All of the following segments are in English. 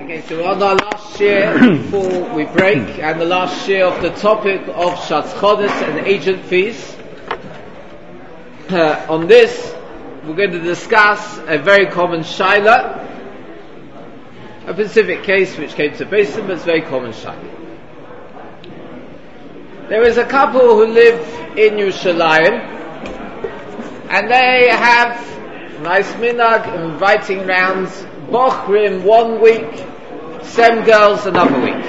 Okay, so we're on our last year before we break, and the last year of the topic of Shatz Chodesh and agent fees. On this, we're going to discuss a very common shaila, a specific case which came to Beis Din, but it's a very common shaila. There is a couple who live in Yerushalayim, and they have nice minhag inviting round bochrim 1 week, sem girls another week.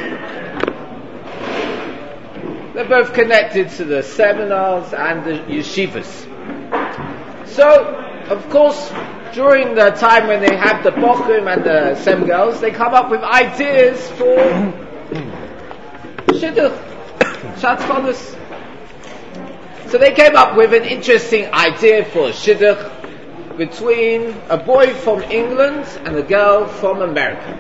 They're both connected to the seminars and the yeshivas. So, of course, during the time when they have the bochrim and the sem girls, they come up with ideas for shidduch, Shatz Chodesh. So they came up with an interesting idea for a shidduch between a boy from England and a girl from America.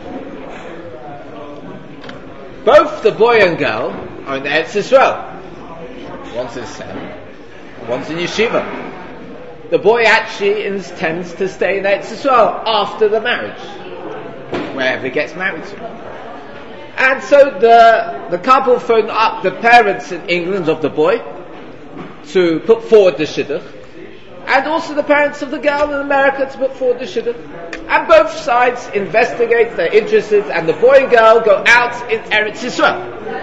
Both the boy and girl are in Eretz Yisrael. One's in Sem, one's in Yeshiva. The boy actually intends to stay in Eretz Yisrael after the marriage, wherever he gets married to. And so the couple phoned up the parents in England of the boy to put forward the shidduch, and also the parents of the girl in America to put forward the shidduch. And both sides investigate, they're interested, and the boy and girl go out in Eretz Yisrael.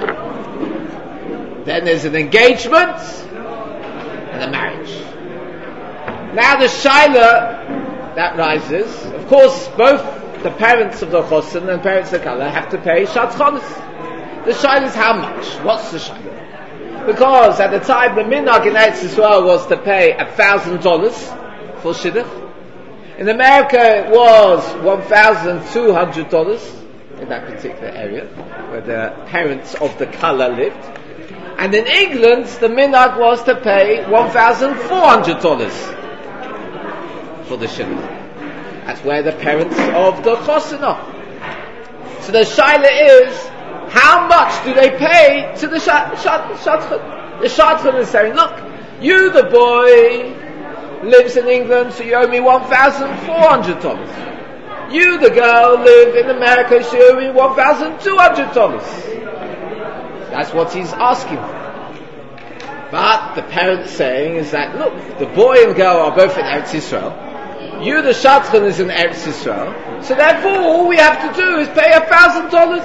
Then there's an engagement and a marriage. Now the shaila that rises, of course, both the parents of the chosin and parents of the kala have to pay Shatz Chodesh. The shaila is how much? What's the shaila? Because at the time the minhag in Eretz Yisrael was to pay $1,000 for shidduch. In America it was $1,200 in that particular area where the parents of the kala lived. And in England the minhag was to pay $1,400 for the shidduch. That's where the parents of the chosin are. So the shaila is, how much do they pay to the shadchan? The shadchan is saying, look, you, the boy, lives in England, so you owe me $1,400. You, the girl, live in America, so you owe me $1,200. That's what he's asking for. But the parent's saying is that, look, the boy and girl are both in Eretz Yisrael. You, the shadchan, is in Eretz Yisrael. So therefore, all we have to do is pay $1,000.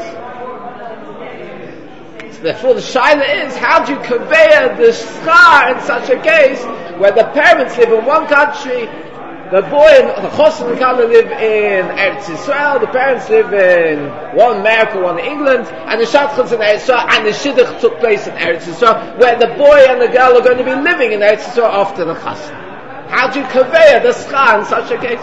Therefore, the shaila is, how do you convey the schar in such a case where the parents live in one country, the boy and the chosin and kala live in Eretz Yisrael, the parents live in one America, one England, and the shadchan's in Eretz Yisrael, and the shidduch took place in Eretz Yisrael, where the boy and the girl are going to be living in Eretz Yisrael after the chosin. How do you convey the schar in such a case?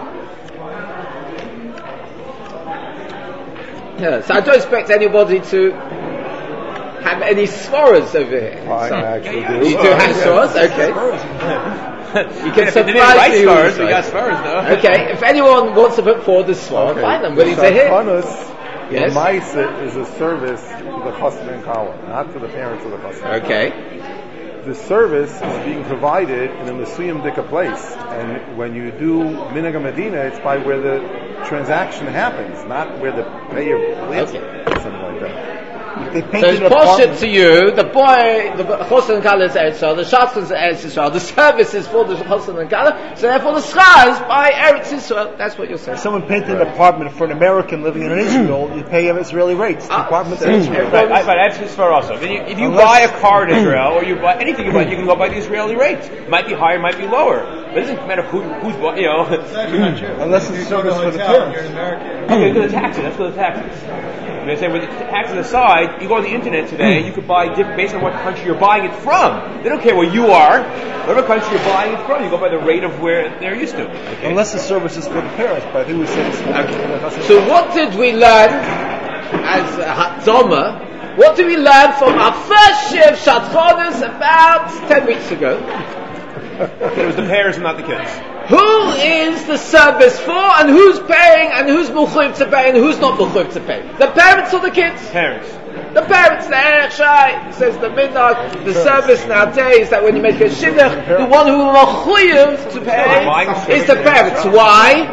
Yeah, so I don't expect anybody to have any svaras over here. I actually do. You do have svaras? Okay. You can surprise me. We got svaras though. Okay, if anyone wants to put forward the svara, fine, I'm willing to hear. Yes. The Maisa is a service to the chosin and kala, not to the parents of the chosin. Okay. The service is being provided in a Mesuyim Dika place, and when you do Minhag Medina, it's by where the transaction happens, not where the payer lives, something like that. So it's poshut to you, the boy, the chosin and kala is Eretz Yisrael, the shadchan is Eretz Yisrael, the service is for the chosin and kala, so therefore the schar is by Eretz Yisrael. That's what you're saying. If someone painted an apartment for an American living in Israel, you pay him Israeli rates. The apartment's in Israel. Right, but that's his far also. If you buy a car in Israel, or you buy anything you buy, you can go by the Israeli rate. It might be higher, might be lower. But it doesn't matter who's you know. Unless it's service for the parents. Okay, go to the taxes. Let's go to the taxes. They say with the taxes aside, you go on the internet today, you could buy based on what country you're buying it from. They don't care where you are, whatever country you're buying it from, you go by the rate of where they're used to. Okay? Unless the service is for the parents, but who says? So what did we learn as Hatzoma? What did we learn from our first year of Shatz Chodesh about 10 weeks ago? It was the parents and not the kids. Who is the service for, and who's paying, and who's mechuyev to pay, and who's not mechuyev to pay? The parents or the kids? Parents. The parents, the Erech Shai, says the minhag, the service nowadays, that when you make a shidduch, the one who mechuyev to pay is the parents. Why?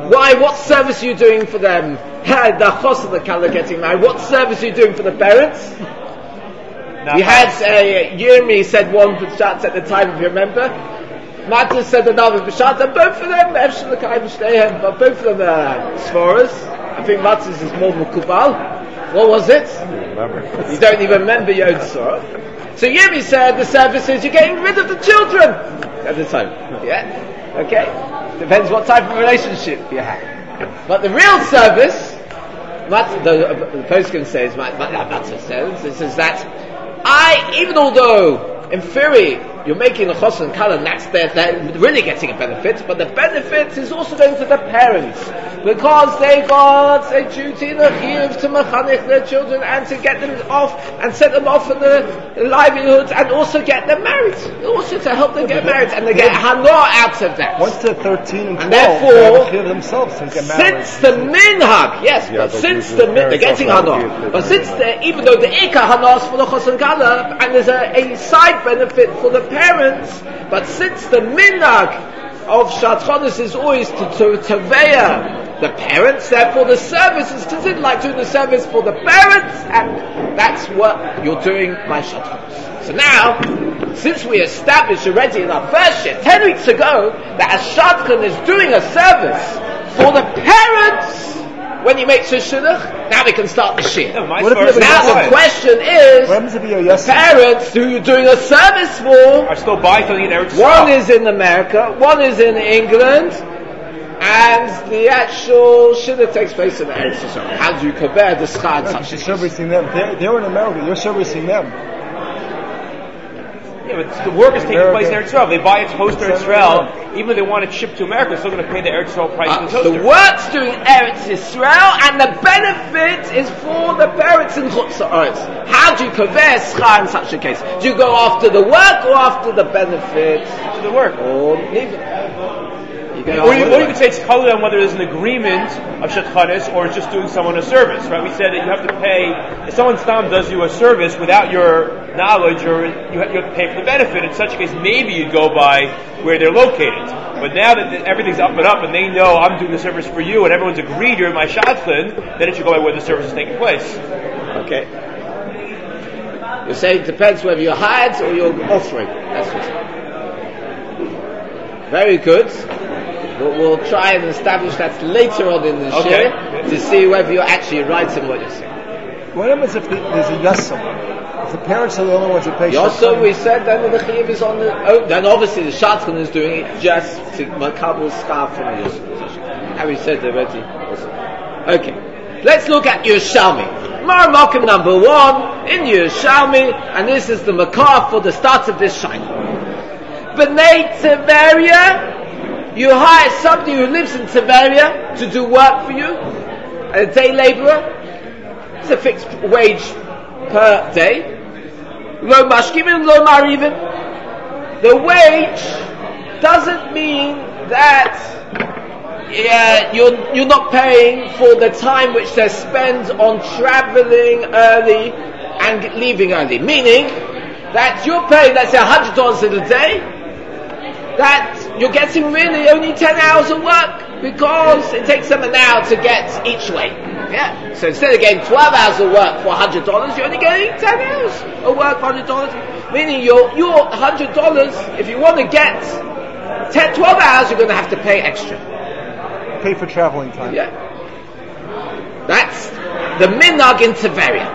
Why? What service are you doing for them? The chos and the kala getting married. What service are you doing for the parents? We had Yirmi said one b'shatz at the time, if you remember. Matas said another b'shatz, and both of them, but both of them are svaras. I think Matas is more mukubal. What was it? You don't even remember your own svara. So Yirmi said the service is you're getting rid of the children at the time. Yeah? Okay? Depends what type of relationship you have. But the real service, the postscript says, Matas says, is that even although in theory you're making a chos and kala, and they're really getting a benefit, but the benefit is also going to the parents, because they got a duty in a chiyuv to mechanech their children and to get them off and set them off in the livelihoods and also get them married, also to help them get married, and they get hanor out of that. Once they're 13 and 12, and therefore, they themselves to get married. Since the minhag, but since they're getting hanor, but since even though the ikar hanor is for the chos and kala, and there's a side benefit for the parents, but since the minhag of Shat Chodesh is always to teveya the parents, therefore the service is considered like doing the service for the parents, and that's what you're doing by Shat Chodesh. So now, since we established already in our first year, 10 weeks ago, that a shadchan is doing a service for the parents when he makes his shidduch, now we can start the shir. Now the question is, the parents who you're doing a service for are still buying something in Eretz Yisrael. One is in America, one is in England, and the actual shidduch takes place in Eretz Yisrael. How do you compare the schar and such? You're servicing them. They're in America. You're servicing them. Yeah, but the work is taking place in Eretz Yisrael. They buy a toaster in Israel, even if they want it shipped to America, they're still going to pay the Eretz Yisrael price for the toaster. The work's doing Eretz Yisrael, and the benefit is for the parents in Chutz Ha'aretz. How do you convey schar in such a case? Do you go after the work or after the benefit? After the work. Or leave it. Or you could say it's totally on whether there's an agreement of Shatchanis or it's just doing someone a service, right? We said that you have to pay, if someone stam does you a service without your knowledge, or you have to pay for the benefit. In such a case, maybe you'd go by where they're located. But now that everything's up and they know I'm doing the service for you and everyone's agreed you're my shadchan, then it should go by where the service is taking place. Okay. You're saying it depends whether you're hired or you're offering. That's what you're saying. Very good. We'll try and establish that later on in the shir to see whether you're actually right in what you're saying. What happens if there's a yasam? If the parents are the only ones who pay yasam, we said then the chiyuv is on the... then obviously the shadchan is doing it just to makabel schar from the yasam. How we said already. Okay. Let's look at Yerushalmi. Maramakim number 1 in Yerushalmi, and this is the makar for the start of this shayla. B'nai Tiberia, you hire somebody who lives in Tiberia to do work for you, a day laborer. It's a fixed wage per day. Lo mashkimin, lo marivin. The wage doesn't mean that you're not paying for the time which they spend on traveling early and leaving early. Meaning that you're paying, let's say, $100 in a day, that you're getting really only 10 hours of work, because it takes them an hour to get each way. Yeah. So instead of getting 12 hours of work for $100, you're only getting 10 hours of work for $100. Meaning your $100, if you want to get 12 hours, you're going to have to pay extra. Pay for traveling time. Yeah. That's the minhag in Tiberia.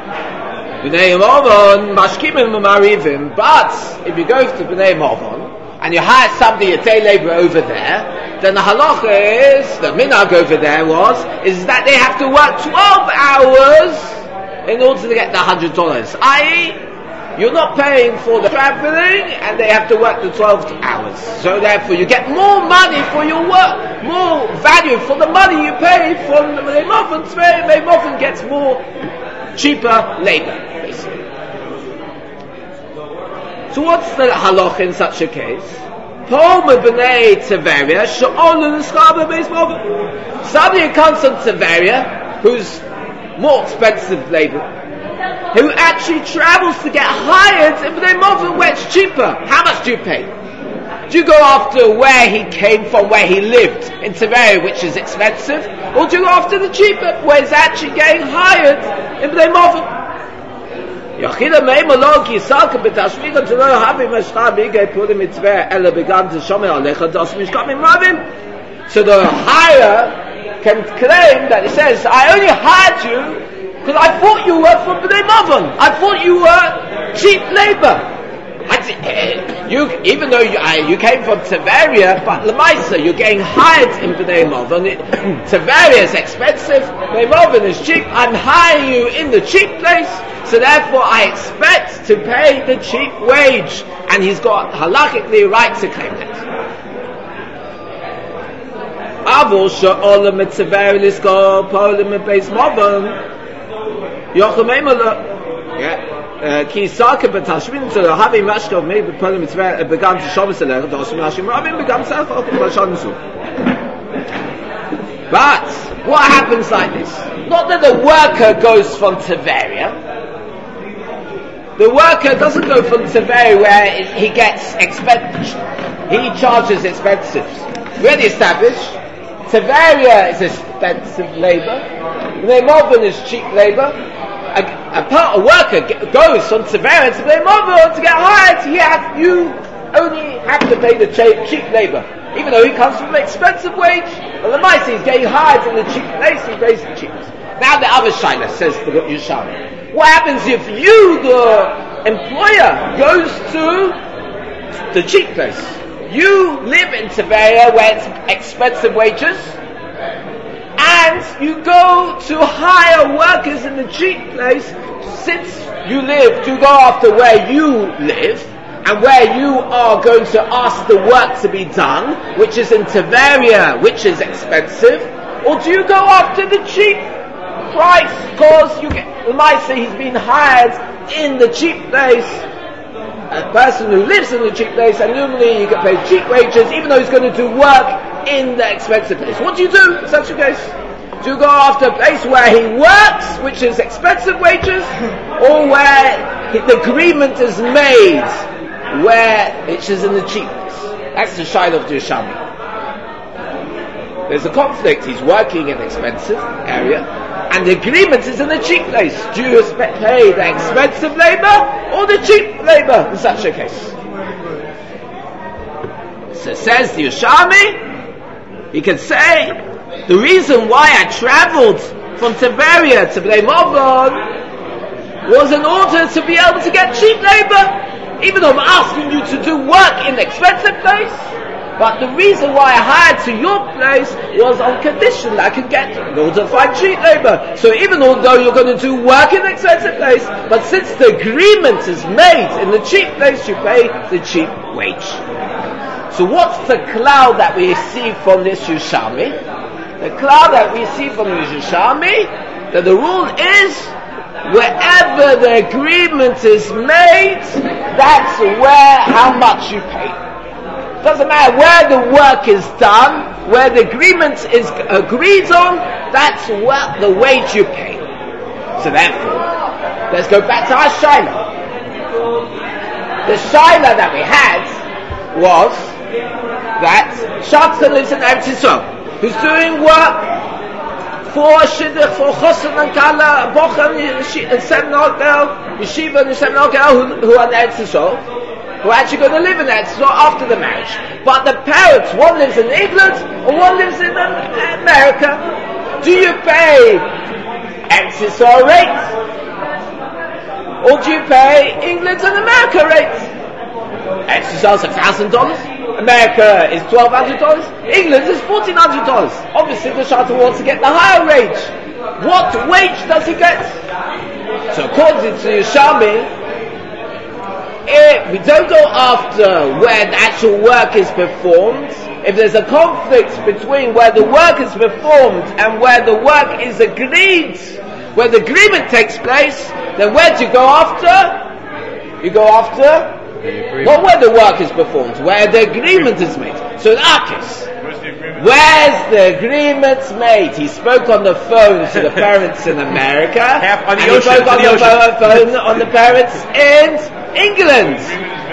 But if you go to Bnei Mavon and you hire somebody, a day laborer over there, then the halacha is, the minhag over there is that they have to work 12 hours in order to get the $100. I.e., you're not paying for the traveling, and they have to work the 12 hours. So therefore you get more money for your work, more value for the money you pay from the Bnei Mavon. Bnei Mavon gets more cheaper labor, basically. So what's the halach in such a case? Somebody who comes from Tiberia, who's more expensive labor, who actually travels to get hired in Bnei Mavon, where it's cheaper. How much do you pay? Do you go after where he came from, where he lived, in Tiberia, which is expensive? Or do you go after the cheaper, where he's actually getting hired in Bnei Moven? So the hire can claim that he says, I only hired you because I thought you were from Bnei Moven. I thought you were cheap labor. Even though you came from Tiberia, but Lamaisa, you're getting hired in Bnei Moven. Tiberia is expensive, Bnei Moven is cheap. I'm hiring you in the cheap place, so therefore I expect to pay the cheap wage. And he's got halachically right to claim that. Avol she'olam mit Tiberia lisko polim mit Beis Moven yochem emela. Ki sake betashmin zu habi mashkov me bepolim mit Tiberia began to shabbos elech dosim hashim rabim began self open b'shan zu. But what happens like this? Not that the worker goes from Tiberia. The worker doesn't go from Tiberia where he gets he charges expenses. We already established Tiberia is expensive labor. Bnei Moven is cheap labor. A worker goes from Tiberia to Bnei Moven to get hired. You only have to pay the cheap labor, even though he comes from an expensive wage. Well, the mice he's getting hired in the cheap place. He pays the cheapest. Now the other shaila says the Yerushalmi. What happens if you, the employer, goes to the cheap place? You live in Tiberia where it's expensive wages, and you go to hire workers in the cheap place. Since you live, do you go after where you live and where you are going to ask the work to be done, which is in Tiberia, which is expensive, or do you go after the cheap price because you might say he's been hired in the cheap place? A person who lives in the cheap place, and normally you get paid cheap wages, even though he's going to do work in the expensive place. What do you do in such a case? Do you go after a place where he works, which is expensive wages, or where the agreement is made, where it is in the cheap place? That's the shaila of the Yerushalmi. There's a conflict. He's working in an expensive area, and the agreement is in the cheap place. Do you pay the expensive labor or the cheap labor in such a case? So says the Yerushalmi, he can say, the reason why I traveled from Tiberia to Bnei Moven was in order to be able to get cheap labor, even though I'm asking you to do work in an expensive place. But the reason why I hired to your place was on condition that I could get in order to find cheap labor. So even though you're going to do work in an expensive place, but since the agreement is made in the cheap place, you pay the cheap wage. So what's the cloud that we see from this Yerushalmi? The cloud that we see from the Yerushalmi, that the rule is, wherever the agreement is made, that's how much you pay. Doesn't matter where the work is done, where the agreement is agreed on, that's what the wage you pay. So therefore, let's go back to our shaila. The shaila that we had was that Shachar lives in Eretz Yisrael, who's doing work for Shidduch, for Chosin and Kala, Bochum, and Seminole Girl, Yeshiva and Seminole Girl, who are in Eretz Yisrael, who are actually going to live in Eretz Yisrael after the marriage. But the parents, one lives in England and one lives in America. Do you pay Eretz Yisrael rates? Or do you pay England and America rates? Eretz Yisrael is $1,000. America is $1,200. England is $1,400. Obviously the Shachar wants to get the higher wage. What wage does he get? So according to Yerushalmi, we don't go after where the actual work is performed. If there's a conflict between where the work is performed and where the work is agreed, where the agreement takes place, then where do you go after? You go after not where the work is performed, where the agreement is made. So in our case, where's the agreement made? He spoke on the phone to the parents in America, and he spoke on the phone on the parents in England.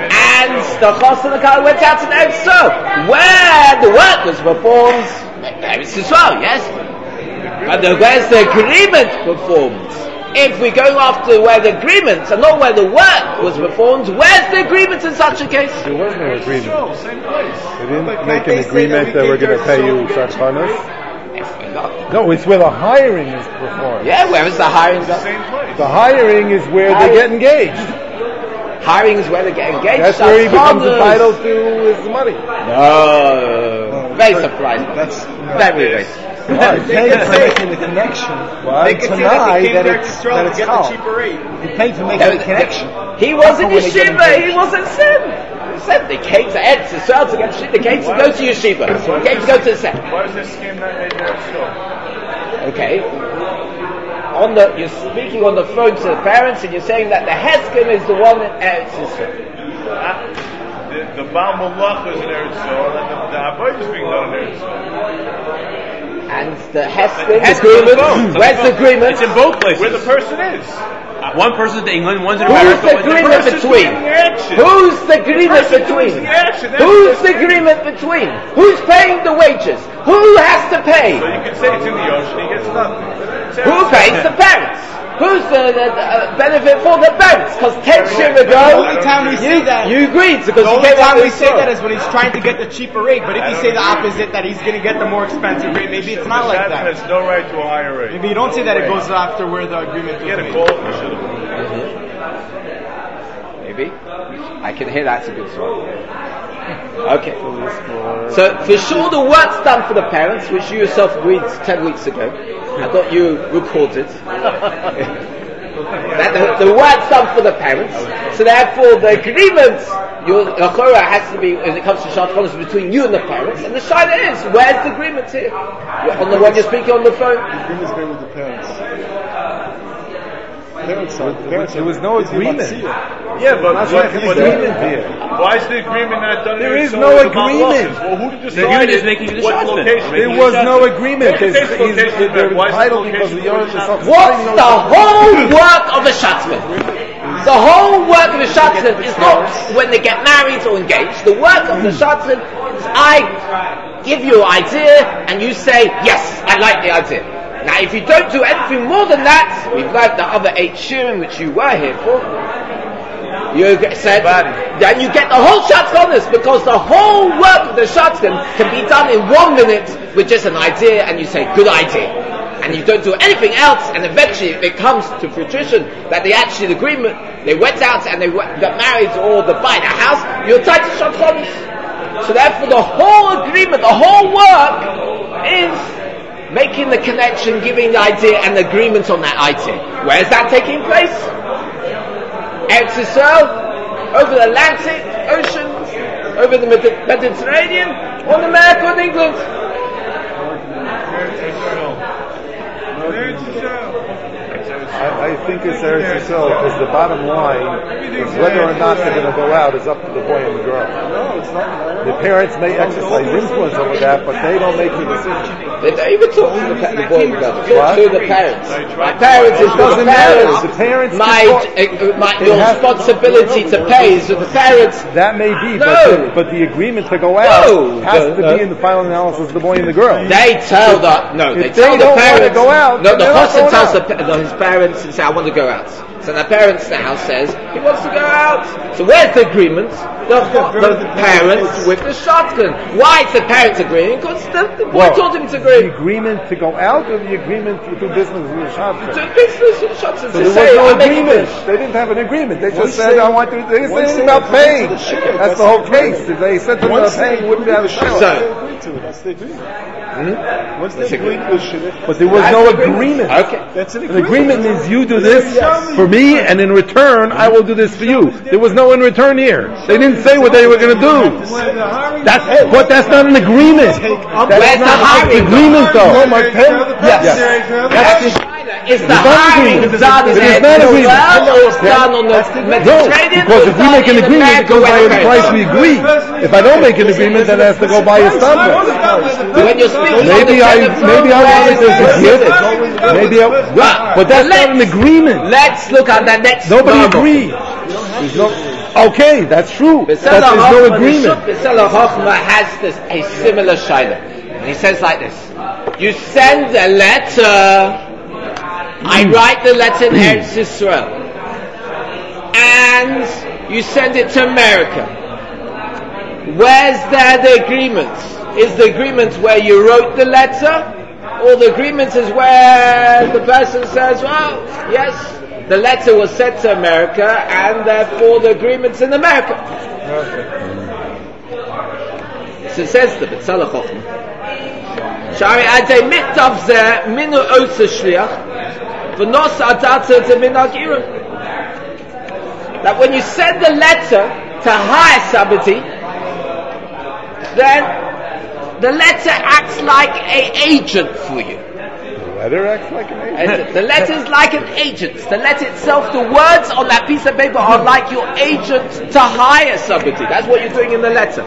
and the Chos and the Kala went out to Eretz Yisrael, where the work was performed. Eretz Yisrael, yes. But where's the agreement performed? If we're going after where the agreement and not where the work was performed, where's the agreement in such a case? There was no agreement. Same place. They didn't make an agreement that we're going to pay you Shachronos. No, it's where the hiring is performed. Yeah, where is the hiring done? Same place. The hiring is where they get engaged. Hiring is where they get engaged. That's where he becomes entitled to his money. No. Very surprising. That's Very. They pay for making the connection. They could deny that it's Chal. cheaper rate. They pay for making the connection. He wasn't yeshiva, he wasn't sin. He said they came to Eretz Yisrael to get shit, they came to go to yeshiva. They came to go to the set. Why is this scheme not made there still? Okay. You're speaking on the phone to the parents and you're saying that the Heskim is the one in Eretz Yisrael. The Baal Malach is in Eretz Yisrael and the Avodah is being done in Eretz Yisrael. And the Heskim agreement, where's the agreement? It's in both places. Where the person is. One person's in England, one's in Who's America. the agreement between? Who's the agreement between? Who's the agreement between? Who's paying the wages? Who has to pay? So you can say it's in the ocean, he gets nothing. Who pays the parents? Who's the benefit for the parents? Because 10 years ago, The only time we say that, you agreed because the you only came out time we with say that is when he's trying to get the cheaper rate. But if you say the opposite, that he's going to get the more expensive rate, maybe it's not like Shadman that. has no right to a higher rate. Maybe you don't say that it goes after where the agreement was Get a made. call from the Shadman. Maybe. I can hear that's a good song. Okay. So for sure the work's done for the parents, which you yourself agreed 10 weeks ago. I thought you recorded. That the work's done for the parents. So therefore the agreement, your Chorah has to be, when it comes to Shadchanos, between you and the parents. And the Shaila is, where's the agreement here? On the one you're speaking on the phone? The agreement's made with the parents. There was no agreement. Yeah, but That's like an agreement here. why is the agreement not done? There in is Eretz no Yisrael with the Baal agreement. Malach? Well, who The decided agreement is making the what Shadman. location? There was no agreement. What is location? They're Why is the entitled because location the Yom for the What's the whole work of a Shatzman? The whole work of a Shatzman is not when they get married or engaged. The work of the Shatzman is I give you an idea and you say, yes, I like the idea. Now if you don't do anything more than that, we've like the other 8 shirim which you were here for, you said, then you get the whole Shadchanos, because the whole work of the Shadchan can be done in 1 minute with just an idea, and you say, good idea. And you don't do anything else, and eventually it comes to fruition that they actually, the agreement, they went out and they got married or they buy the house, you're tied to Shadchanos. So therefore the whole agreement, the whole work is making the connection, giving the idea and the agreement on that idea. Where is that taking place? Eretz Yisrael, over the Atlantic Ocean, over the Mediterranean, or in America and England. I think it's Eretz Yisrael because the bottom line is whether or not they're going to go out is up to the boy and the girl. No, it's not. The parents may exercise influence over that, but they don't make the decision. They don't even talk to the boy and girl. They What? talk to the parents. My parents is It with doesn't the parents. matter. The parents Your responsibility to pay is with the parents. That may be, No. but the agreement to go out No. has to be in the final analysis of the boy and the girl. They tell they If tell they the don't parents. want to go out, No, the they're not person going tells out. his parents and say, I want to go out. So the parents now says he wants to go out. So where's the agreement? The parents with the shotgun. Why is the parents agreeing? Because the boy told him to agree. The agreement to go out or the agreement to do business with the shotgun? To business with shotgun. So there was no agreement. They didn't have an agreement. They just said, I want to, they didn't say anything about paying. That's the whole case. If they said something about paying, wouldn't have a shot. So, That's the agreement. Once they agreed with Shidduch, but there was no agreement. okay. That's an An agreement is you do this for me, and in return, I will do this for you. There was no in return here. They didn't say what they were going to do. That's not an agreement. Where's the That's not hiring? an agreement, though. No, my parents. Yes. Is the hiring done in It is not the agreement. world or it's done on the No, Mediterranean? because or if we done make an in agreement, it America goes by where the the price parents- we agree. If I don't make an agreement, then it has to go by a standard. When you're speaking Maybe on I the telephone, wanted this as a gift. Maybe but that's not an agreement. Let's look at that next Nobody marble. agreed. There's no. Okay, that's true. But Betzalel there's no Chochmah, agreement. Betzalel Chochmah has this, a similar shaila. And he says like this. You send a letter, I write the letter in Eretz Yisrael, and you send it to America. Where's there the agreement? Is the agreement where you wrote the letter? Or the agreement is where the person says, well, yes, the letter was sent to America, and therefore the agreement's in America. So it says the Betzalel Chochmah. Shari adei miktav zeh minu otze shliach v'nos adatze ze min agirim. That when you send the letter to hire somebody, then the letter acts like an agent for you. The letter acts like an agent. And the letter is like an agent. The letter itself, the words on that piece of paper are like your agent to hire somebody. That's what you're doing in the letter.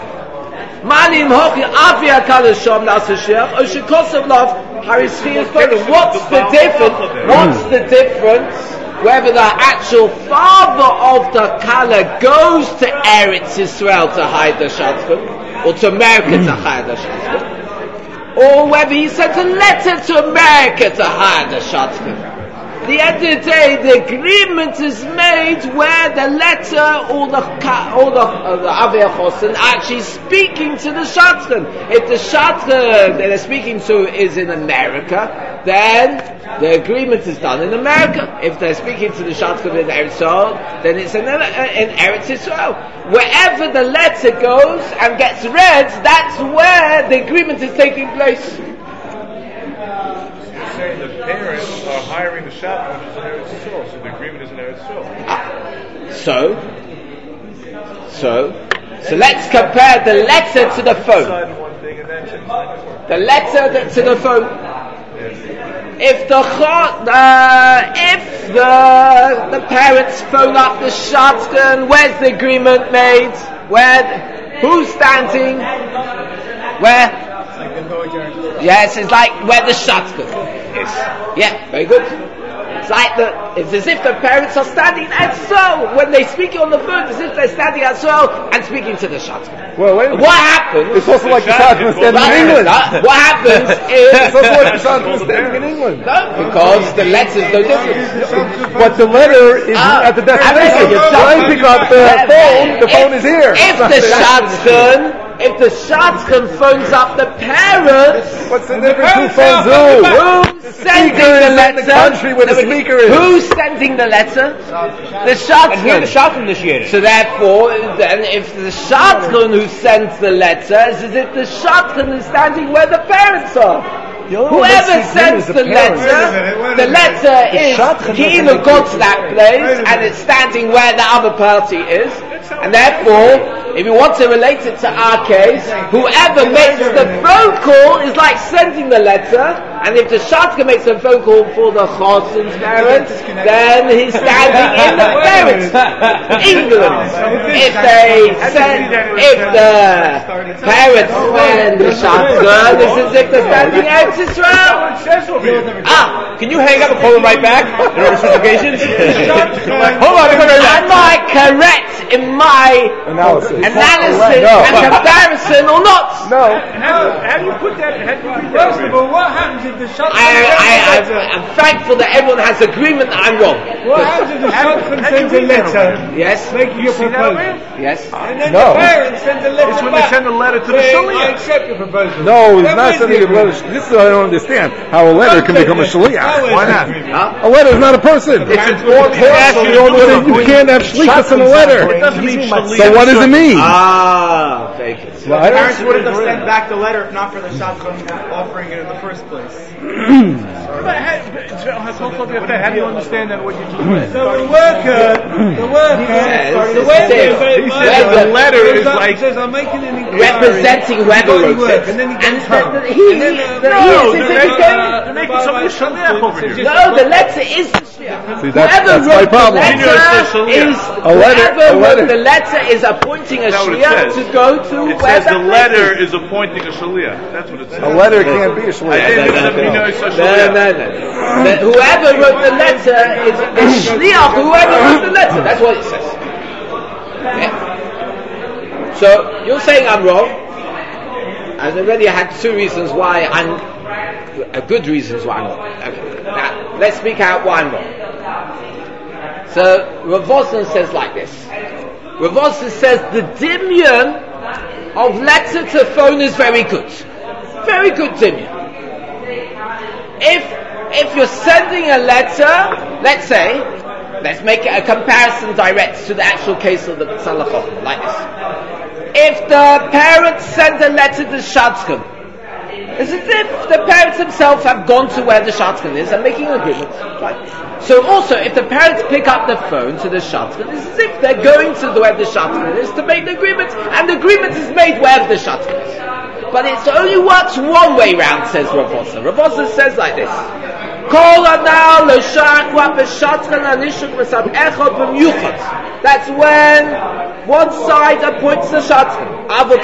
What's the difference? What's the difference? Whether the actual father of the Kala goes to Eretz Yisrael to hide the Shatfim, or to America to hide the Shatfim, or whether he sent a letter to America to hide the Shatfim. At the end of the day, the agreement is made where the letter or the Avei Chosin actually speaking to the Shatfim. If the Shatfim that they're speaking to is in America, then the agreement is done in America. If they're speaking to the Shatfim in Eretz Yisrael, then it's in Eretz Yisrael. Wherever the letter goes and gets read, that's where the agreement is taking place. You're saying the parents are hiring the shop, which is in Eretz Yisrael, so the agreement is in Eretz Yisrael. So let's compare the letter to the phone. Decided one thing and then changed. The letter to the phone. If the parents phone up the shotgun, where's the agreement made? Who's standing? Where? Yes, it's like where the shotgun is. Yeah, very good. It's as if the parents are standing at so when they speak on the phone, it's as if they're standing at so and speaking to the shotgun. Well, wait a minute. What happens? It's also like the shotgun standing in England. What happens is It's also like the shotgun standing in England. no, because the letter's no different. But the letter is at the destination. When I pick up the phone is here. If the shotgun phones up the parents, What's the difference? Who phones who? who's sending Speaker the is letter? in the country where the speaker is. Who's sending the letter? The And here the shotgun. shotgun initiated. So therefore, then if the shotgun who sends the letter is as if the shotgun is standing where the parents are. Whoever sends the letter is he either got to that place and it's standing where the other party is, and therefore, if you want to relate it to our case, whoever makes the phone call is like sending the letter, and if the shotgun makes a phone call for the Chosin's parents, then he's standing in the parents' England. If the parents send the shotgun, it's as if they're standing out Israel. Can you hang up and call him right back? In order to occasions? Hold on, Am I correct in my Analysis. and comparison or not? No. How do you put that? First of all, what happens if the shotgun... I'm thankful that everyone has agreement that I'm wrong. What happens if the shotgun sends a letter Yes? making a proposal? Yes? And then No. the parents send a letter It's when back they send a letter to the saying, shaliach. I accept your proposal. No, he's Then not where's sending the a letter. agreement? This is I don't understand. How a letter can become a shaliach. Why not? A letter is not a person. It's more personal. You can't have shlichus in a letter. It doesn't mean shaliach. So what does it mean? Very good. Well, I Parents don't- wouldn't have sent back the letter if not for the shotgun offering it in the first place. How do you understand that what you're doing? So the worker, the way The letter is like says, I'm making an inquiry. Representing whoever Going wrote work, it. and then he goes home. they're making somebody shaliach over here. No, the letter is the shliach. See, Whoever that's my wrote the problem. whoever wrote the letter is appointing a That's what it shliach says. to go to It where says the that letter place is appointing a shaliach. That's what it says. A letter can't be a I shliach. didn't even know it's a No. shaliach. Whoever wrote the letter is the shliach. Whoever wrote the letter. That's what it says. Yeah. So you're saying I'm wrong, and already I had two reasons why good reasons why I'm wrong. Okay. Now let's speak out why I'm wrong. So Rav Wosner says like this. Rav Wosner says the dimyon of letter to phone is very good. Very good dimyon. If you're sending a letter, let's make it a comparison direct to the actual case of the Tzalach Chochmah, like this. If the parents send a letter to Shadchan, it's as if the parents themselves have gone to where the Shadchan is and making an agreement. Right? So also, if the parents pick up the phone to the Shadchan, it's as if they're going to where the Shadchan is to make the agreement, and the agreement is made wherever the Shadchan is. But it only works one way round, says Rav Wosner. Rav Wosner says like this. That's when one side appoints the Shadchan.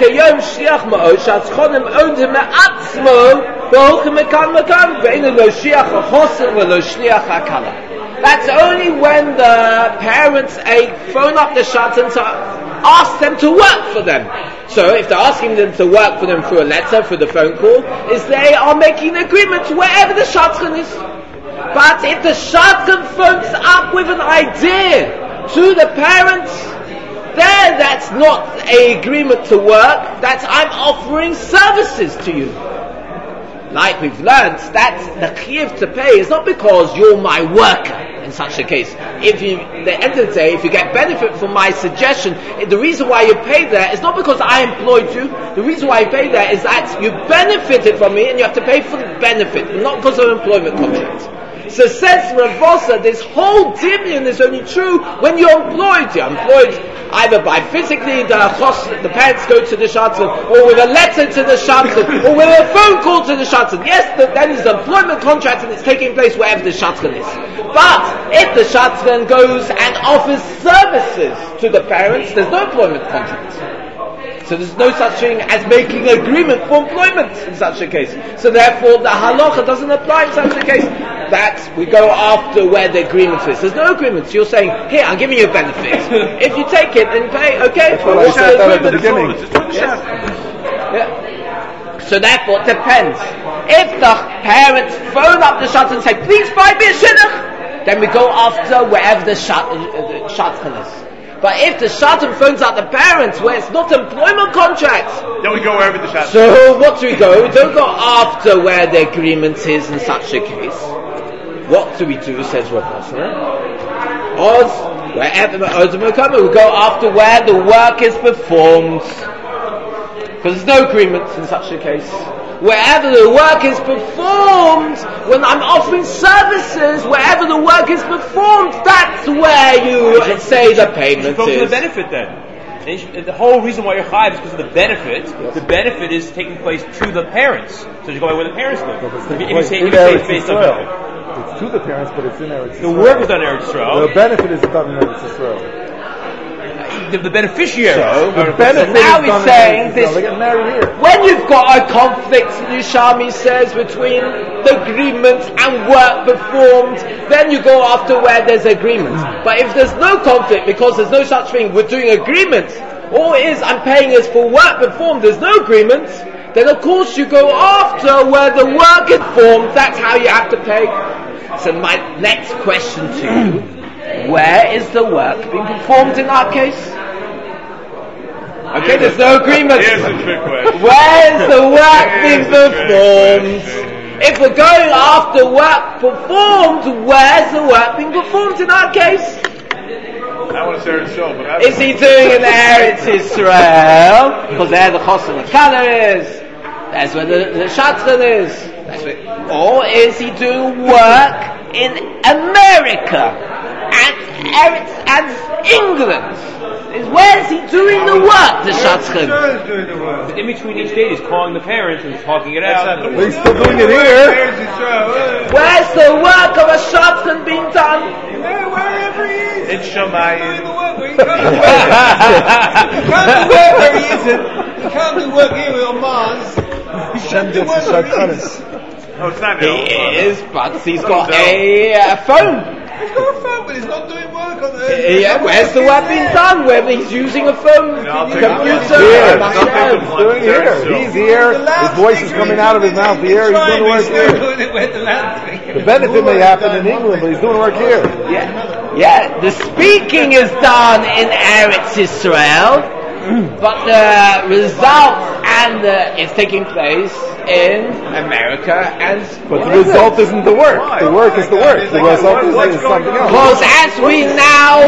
That's only when the parents phone up the Shadchan to ask them to work for them. So if they're asking them to work for them through a letter, through the phone call, is they are making an agreement wherever the Shadchan is. But if the Shadchan phones up with an idea to the parents, then that's not an agreement to work, that's I'm offering services to you. Like we've learned, that's the chiyuv to pay is not because you're my worker in such a case. If you, the end of the day, if you get benefit from my suggestion, the reason why you pay there is not because I employed you. The reason why you pay there is that you benefited from me and you have to pay for the benefit, not because of employment contract. So says Rav Wosner, this whole dimyon is only true when you're employed. You're employed either by physically the parents go to the Shadchan, or with a letter to the Shadchan, or with a phone call to the Shadchan. Yes, then it's an employment contract and it's taking place wherever the Shadchan is. But if the Shadchan goes and offers services to the parents, there's no employment contract. So there's no such thing as making an agreement for employment in such a case. So therefore the halacha doesn't apply in such a case. That we go after where the agreement is. There's no agreement. So you're saying, here, I'm giving you a benefit. If you take it and pay, okay. That's what I said that at the beginning. Yes. Yeah. So therefore it depends. If the parents phone up the Shadchan and say, please buy me a shidduch, then we go after wherever the Shadchan is. But if the Shadchan phones out the parents where it's not employment contracts, then we go wherever the Shadchan is. So what do we go? We don't go after where the agreement is in such a case. What do we do, says Rav Wosner? We go after where the work is performed. Because there's no agreement in such a case. Wherever the work is performed, when I'm offering services, wherever the work is performed, that's where you say the payment is. It's the benefit then. And the whole reason why you're chayav is because of the benefit. Yes. The benefit is taking place to the parents. So you go by where the parents live. If you say it's based on it's to the parents, but it's in Eretz Yisrael. The work is done in Eretz Yisrael. The benefit is done in Eretz Yisrael. The beneficiary. So the benefit now he's saying this. They get married here. When you've got a conflict, Yerushalmi says, between the agreement and work performed, then you go after where there's agreement. But if there's no conflict, because there's no such thing, we're doing agreement, all it is, I'm paying is for work performed, there's no agreement, then of course you go after where the work is performed, that's how you have to pay. So my next question to you, where is the work being performed in our case? Okay, there's no agreement. Here's a trick question. Where is the work being performed? If we're going after work performed, where's the work being performed in our case? I want to say Eretz Yisrael, but is he doing in Eretz Yisrael? Because there the Chosam Akana is. That's where the Shadchan is. That's where, or is he doing work in America and England? Where is he doing the work, the Shadchan? But in between each date, he's calling the parents and talking it out. He's still doing it here. Where's the work of a Shadchan being done? Wherever he is. It's Shamayim. He can't do work where he isn't. He can't do work here on Mars. He can't do work where he is. No, it's not He is, but he's got a phone. He's got a phone, but he's not doing work on the... Yeah, where's the work being done? Whether he's using a phone, computer, Here. machine. He's doing here. He's here. His voice is coming out of his mouth here. He's doing work here. The benefit may happen in England, but he's doing work here. Yeah, the speaking is done in Eretz Israel, but the result is taking place in America and. But the result isn't the work. The work is the work. The result is something else. Because as we now,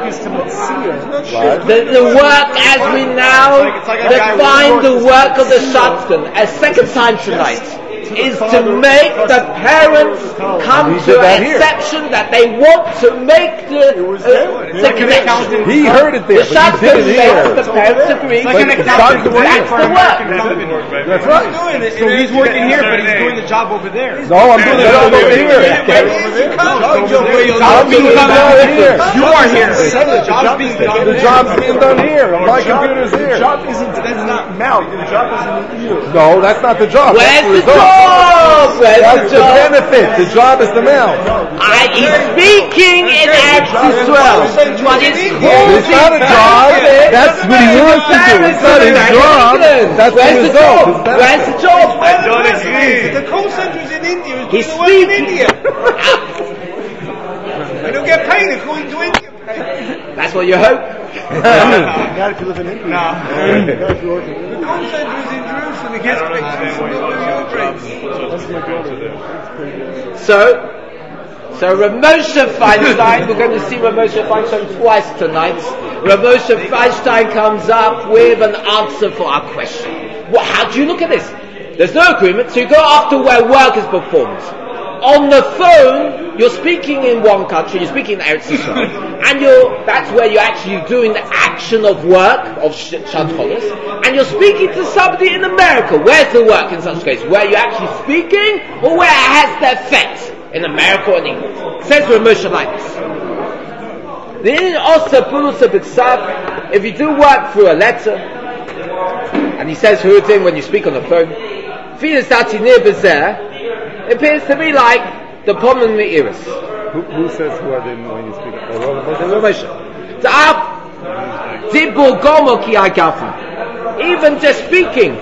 the work as we now define the work of the Shadchan a second time tonight is to make the parents come to an exception that they want to make the connection. He heard it there, The but he didn't hear. the parents agree. But That's the work. That's right. So he's working here, but he's doing the job over there. No, I'm doing the job over here. I'm doing the job here. You are here. The job's being done. The job's being done here. My computer's here. The job isn't, that's not mouth, the job is in the ear. No, that's not the job. Where's the That's job? That's the benefit. The job is the mouth. He's speaking in Eretz Israel, but it's It's not a job. That's what he wants to do. It's not his job. That's the result. Where's the job? I don't agree. The call center is in India. He's He's doing the work in speaking. India. They don't get paid according to India. That's what you hope. Not if you live in India. The call center is in Jerusalem. It gets paid. So Rav Moshe Feinstein, we're going to see Rav Moshe Feinstein twice tonight. Rav Moshe Feinstein comes up with an answer for our question. How do you look at this? There's no agreement, so you go after where work is performed. On the phone, you're speaking in one country, you're speaking in Eretz Israel, and that's where you're actually doing the action of work, of Shadcholis, and you're speaking to somebody in America. Where's the work in such a case? Where you're actually speaking, or where it has the effect? In America or in England. It says Rav Moshe like this. If you do work through a letter, and he says Hurutin when you speak on the phone, it appears to be like the Pomen Me'iris. Who says who are they when you speak? Even just speaking,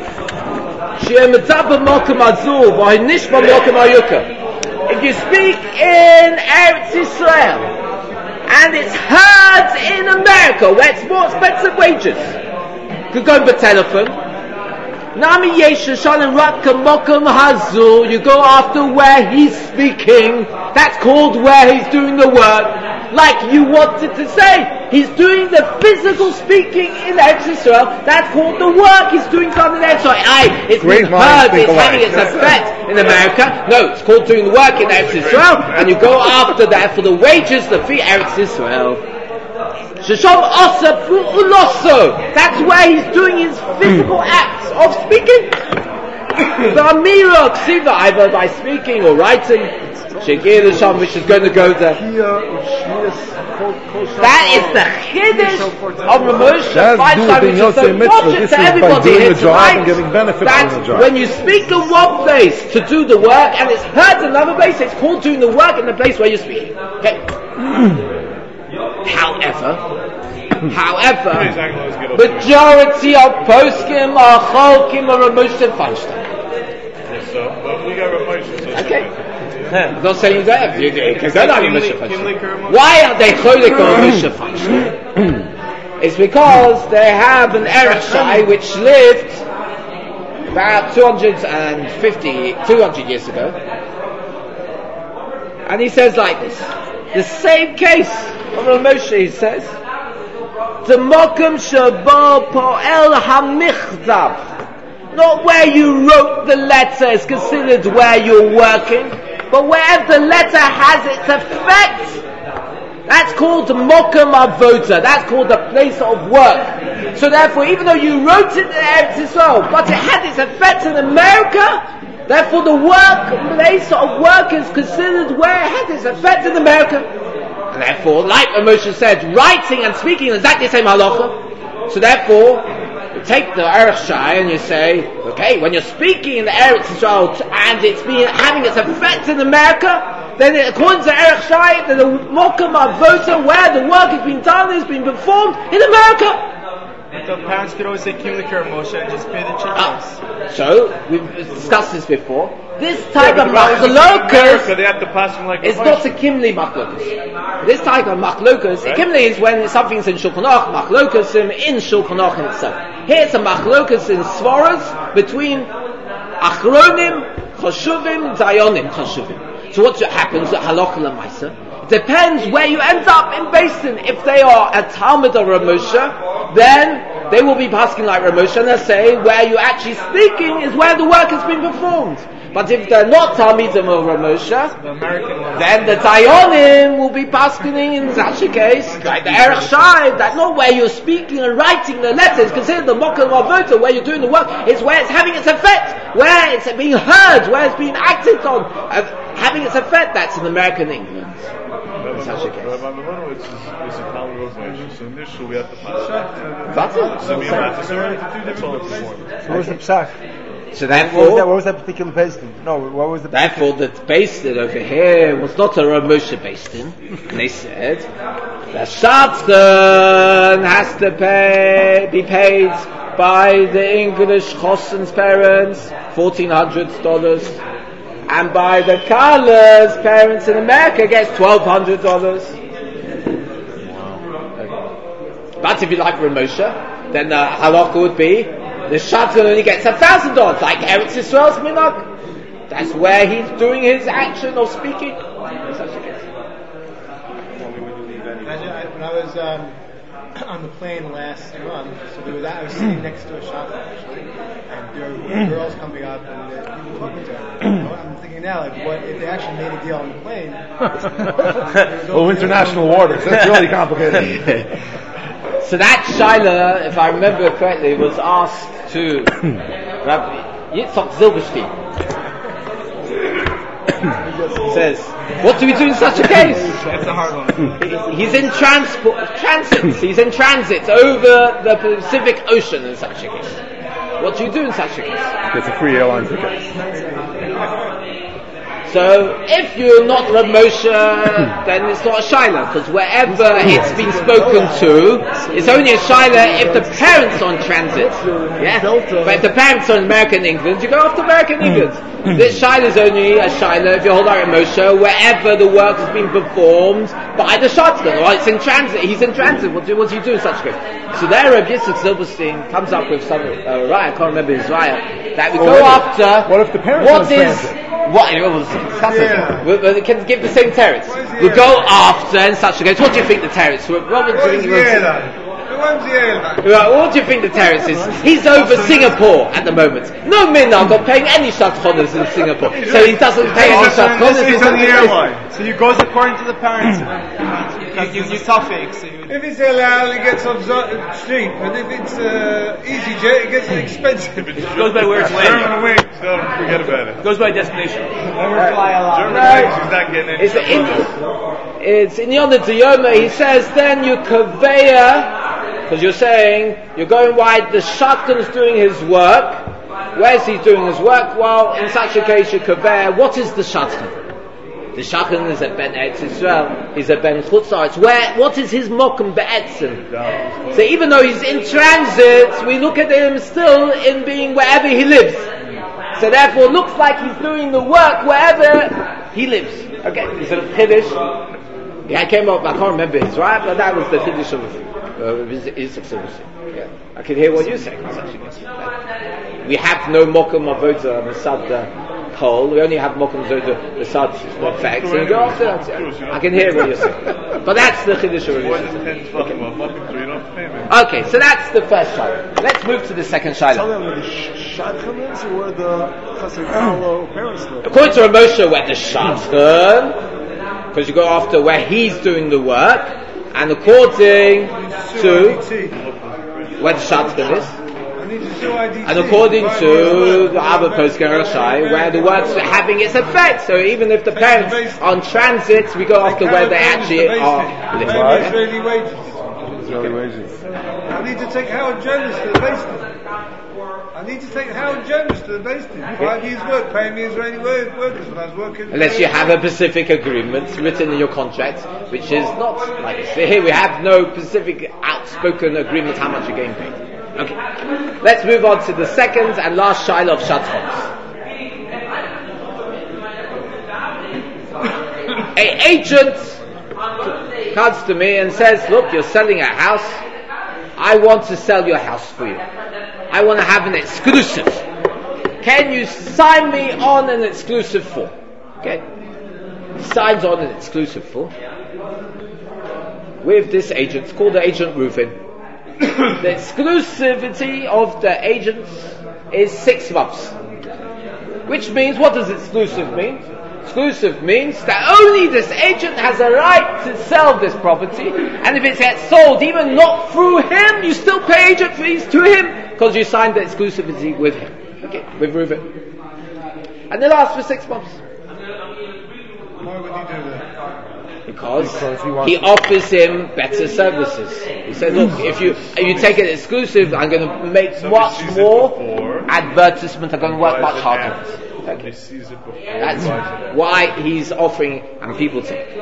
if you speak in Eretz Israel and it's heard in America where it's more expensive wages, you could go by telephone. You go after where he's speaking. That's called where he's doing the work. Like you wanted to say, he's doing the physical speaking in Eretz Israel. That's called the work he's doing something there. So it's being heard, it's having its effect in America. No, it's called doing the work in Eretz Israel, and you go after that for the wages, the fee Eretz Israel. That's where he's doing his physical acts of speaking. Either by speaking or writing, which is going to go there. That is the chiddush of Rav Moshe Feinstein, which is so important to everybody here tonight. That when you speak in one place to do the work, and it's heard in another place, it's called doing the work in the place where you're speaking. Okay. However, majority of poskim are cholkim or Rav Moshe Feinstein. So, but we got Rav Moshe. Okay. I'm not saying that, because they're not Rav Moshe Feinstein. Why are they cholik or Rav Moshe Feinstein? It's because they have an Eretz Shai which lived about 200 years ago. And he says like this. The same case of Rav Moshe, he says, the mokum shabo po'el hamichzav. Not where you wrote the letter is considered where you're working, but where the letter has its effect. That's called mokum avoda. That's called the place of work. So therefore, even though you wrote it in Eretz Israel, but it had its effect in America, therefore the place of work is considered where it had its effect in America. And therefore, like Moshe said, writing and speaking is exactly the same halacha. So therefore, you take the Eretz Shai and you say, okay, when you're speaking in the Eretz Israel and it's having its effect in America, then according to Erech Shai, the Mokum Avoda where the work has been done is been performed in America. So parents could always say Kilikir Moshe and just pay the chickens. So we've discussed this before. This type of America, machlokas they have to pass them like is not a kimli machlokas. This type of machlokas, Right. kimli is when something's in Shulchan Aruch, machlokas in Shulchan Aruch itself. Here it's a machlokas in svaras between achronim, chashuvim, zayonim, chashuvim. So what happens at halacha l'maisa? It depends where you end up in Basin. If they are a Talmud or Rav Moshe, then they will be passing like Rav Moshe and they say where you're actually speaking is where the work has been performed. But if they're not Talmidim or Rav Moshe, then the Dayanim will be passing in such a case, like the Erech Shai, that not where you're speaking and writing the letters, consider the Mokum Avoda, where you're doing the work, it's where it's having its effect, where it's being heard, where it's being acted on, having its effect. That's in American England. In such a case. So initially we have to pass. That's it. So we have to that's all it's for. So what's the psak? So What was that particular Bezdin? No, what was the therefore, the Bezdin over here was not a Rav Moshe Bezdin. And they said, the Shadchan has to be paid by the English Chossen's parents, $1,400. And by the Kala's parents in America gets $1,200. But if you like Rav Moshe, then the halacha would be the Shadchan only gets $1,000, like Eretz Yisrael's minhag. That's where he's doing his action of speaking. In such a case. When I was on the plane last month, so I was sitting next to a shop actually, and there were girls coming up and people talking to her. I'm thinking now, like, what if they actually made a deal on the plane? International waters. That's really complicated. So that Shaila, if I remember correctly, was asked to Rabbi Yitzchak Zilberstein. He says, what do we do in such a case? That's a hard one. He's in transit. He's in transit over the Pacific Ocean in such a case. What do you do in such a case? It's a free airline ticket. So, if you're not Rav Moshe, then it's not a Shaila, because wherever it's been spoken to, it's only a Shaila if the parents are on transit. Yeah? But if the parents are in American England, you go off to American England. This Shaila is only a Shaila if you hold out Rav Moshe, wherever the work has been performed by the Shadchan. Or it's in transit, he's in transit, what do you do in such a case? So there Rav Yitzchak Zilberstein comes up with some, I can't remember his riot, that we go after, What if the parents are in transit? We'll discuss it. We can give the same teretz. We'll go after in such a case. What do you think the teretz? What do you think the teretz is? He's over Singapore at the moment. No minhag not paying any shadchanos in Singapore, so he doesn't pay any shadchanos. He's on the airline, so he goes according to the parents. You tell fakes. If it's allowed, it gets cheap, and if it's EasyJet, it gets expensive. It goes by where it's landing. German wings, don't forget about it. It goes by destination. Never fly a lot. German wings, he's not getting any It's in Yonah Diyoma, he says, then you kaveya, because you're saying, you're going wide, the Shadchan's doing his work. Where's he doing his work? Well, in such a case, you kaveya, what is the Shadchan? The Shadchan is a ben Eretz Yisrael, he's a ben Chutz La'aretz. What is his mokum be'etzim? So even though he's in transit, we look at him still in being wherever he lives. So therefore, it looks like he's doing the work wherever he lives. Okay, is it a Chiddush? Yeah, I came up, I can't remember his, right? But that was the Chiddush of Yitzchak Zilberstein. Yeah. I can hear what you're saying. We have no mokum avoda on the Sad Kol. We only have mokum avoda the Sad effects. And you go after that. Yeah. I can hear what you're saying. But that's the Chiddush of Okay, so that's the first Shaila. Let's move to the second Shaila. Tell them where the Shadchan is, or where the Chassid parents live. According to Rav Moshe, where the Shadchan, because you go after where he's doing the work, and according to where the Shadchan is, and according to the other Posker Shai, where the work's having its effect. So even if the parents are on transit, we go after where they actually are living. Israeli wages. Israeli wages. I need to take Howard Jonas to the basement. I need to take Howard Jones to the base team. 5 years work, paying me Israeli workers when I was working. Unless you have a specific agreement written in your contract, which is not like this. Here we have no specific outspoken agreement how much you're getting paid. Okay. Let's move on to the second and last shiloh of Shatchos. An agent comes to me and says, look, you're selling a house. I want to sell your house for you. I want to have an exclusive. Can you sign me on an exclusive form? Okay. He signs on an exclusive form with this agent. It's called the agent Reuven. The exclusivity of the agent is 6 months. Which means, what does exclusive mean? Exclusive means that only this agent has a right to sell this property, and if it gets sold even not through him, you still pay agent fees to him because you signed the exclusivity with him. Okay, with Reuven. And it lasts for 6 months. Why would he do that? Because he offers him better services. He said, look, if you take it exclusive, I'm going to make much more advertisement, I'm going to work much harder. Okay. That's why he's offering and people take.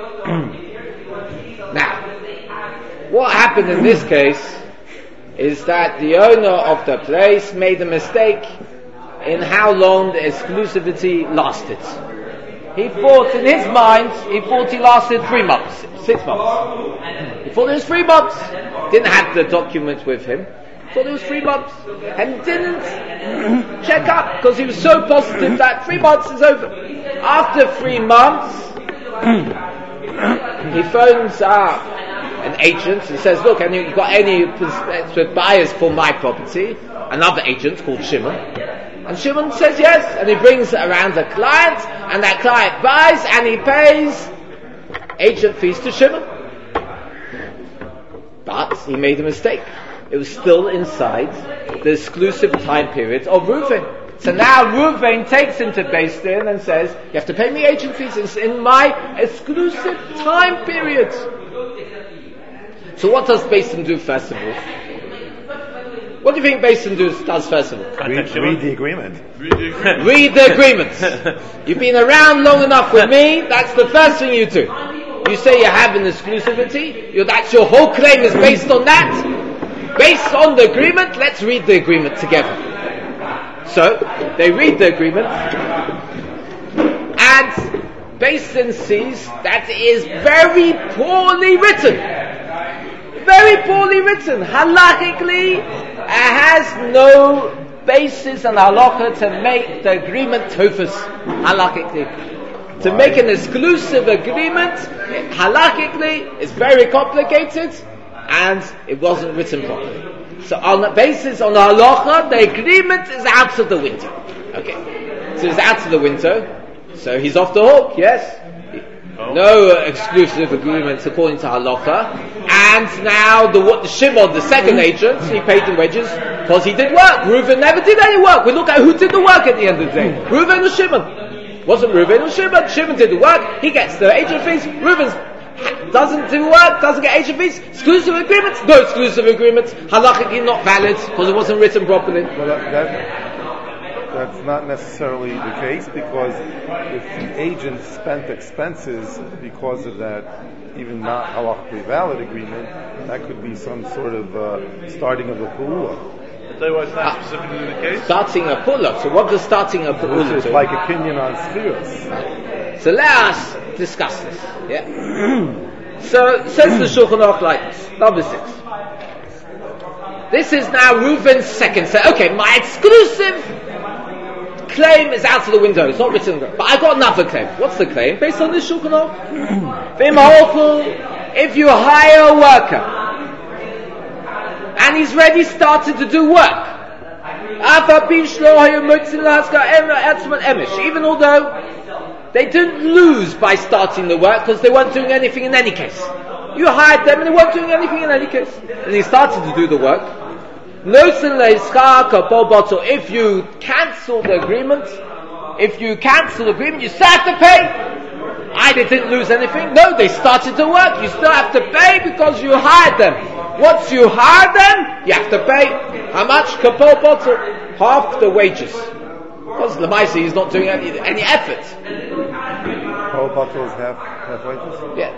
Now, what happened in this case is that the owner of the place made a mistake in how long the exclusivity lasted. He thought in his mind, he lasted 3 months, 6 months. He thought it was 3 months, didn't have the document with him, thought it was 3 months, and didn't check up, because he was so positive that 3 months is over. After 3 months, he phones up an agent and says, look, have you got any prospective buyers for my property? Another agent called Shimon. And Shimon says yes, and he brings around a client, and that client buys, and he pays agent fees to Shimon. But he made a mistake. It was still inside the exclusive time period of Reuven. So now Reuven takes him to Beis Din and says, you have to pay me agent fees, it's in my exclusive time period. So what does Beis Din do first of all? What do you think Beis Din does first of all? Read the agreement. Read the agreement. You've been around long enough with me, that's the first thing you do. You say you have an exclusivity, that's your whole claim is based on that. Based on the agreement, let's read the agreement together. So, they read the agreement, and Beis Din sees that it is very poorly written. Very poorly written. Halachically, it has no basis and halakha to make the agreement tofus. Halachically. To make an exclusive agreement, halachically, is very complicated, and it wasn't written properly. So on the basis on the halacha, the agreement is out of the window. Okay. So it's out of the window. So he's off the hook, yes? No exclusive agreements according to halacha. And now the Shimon, the second agent, he paid the wages because he did work. Reuven never did any work. We look at who did the work at the end of the day. Reuven or Shimon? Wasn't Reuven or Shimon. Shimon did the work. He gets the agent fees. Reuven doesn't do work, doesn't get agent fees. Exclusive agreements? No exclusive agreements. Halachically not valid because it wasn't written properly. Well, that's not necessarily the case, because if the agent spent expenses because of that even not halachically valid agreement, that could be some sort of starting of a pu'ula. I'll tell you why it's not specifically the case. Starting a pu'ula. So what does starting a pu'ula do? It's like a kinyan on spheres. So let us discuss this. Yeah. So says the Shulchan Aruch like this. Number 6. This is now Reuven's second. So okay, my exclusive claim is out of the window. It's not written. But I got another claim. What's the claim? Based on this Shulchan Aruch. If you hire a worker and he's ready started to do work, even although they didn't lose by starting the work because they weren't doing anything in any case. You hired them and they weren't doing anything in any case. And he started to do the work. If you cancel the agreement, you still have to pay. They didn't lose anything. No, they started to work. You still have to pay because you hired them. Once you hire them, you have to pay. How much? half the wages. Because Lamaisa, he's not doing any effort. Whole bottle is half wages? Yeah.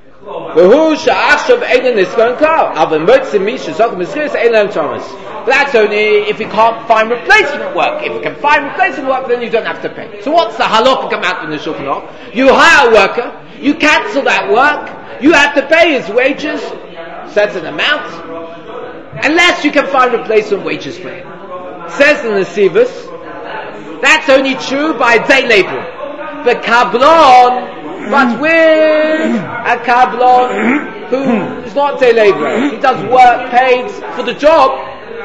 That's only if you can't find replacement work. If you can find replacement work, then you don't have to pay. So what's the halakha come out in the Shulchan Aruch? You hire a worker, you cancel that work, you have to pay his wages, certain amount, unless you can find replacement wages for him. Says the Nesivus, that's only true by day labor. But Kablon, but with a Kablon who is not day laborer, he does work paid for the job.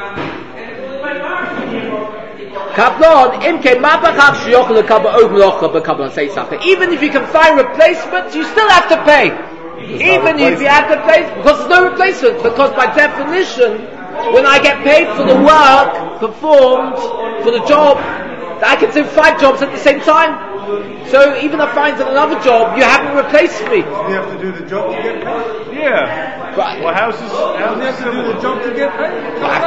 Kablon, even if you can find replacements, you still have to pay. Even if you have to pay, because there's no replacement. Because by definition, when I get paid for the work performed, for the job, I can do 5 jobs at the same time. So even if I find another job, you haven't replaced me. You have to do the job to get paid. Yeah. Right. Well, how's this You have to do the job to get paid.